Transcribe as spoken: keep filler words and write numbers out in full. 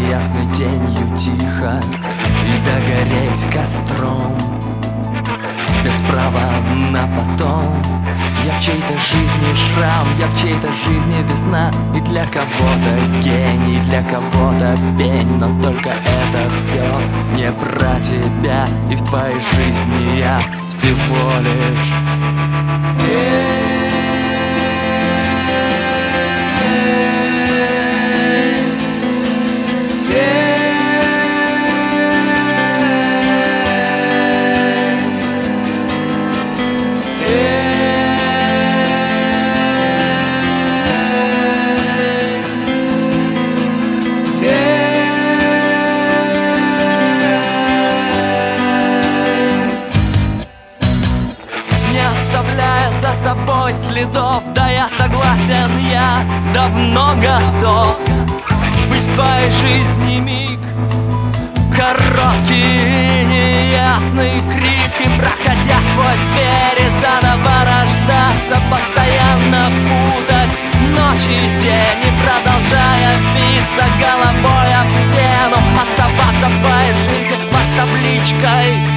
неясной тенью тихо и догореть костром без права на потом. Я в чьей-то жизни шрам, я в чьей-то жизни весна. И для кого-то гений, для кого-то пень. Но только это все не про тебя. И в твоей жизни я всего лишь тень. За собой следов, да я согласен, я давно готов быть в твоей жизни миг, короткий и неясный крик. И проходя сквозь двери, заново рождаться, постоянно путать ночь и день. И продолжая биться головой об стену, оставаться в твоей жизни под табличкой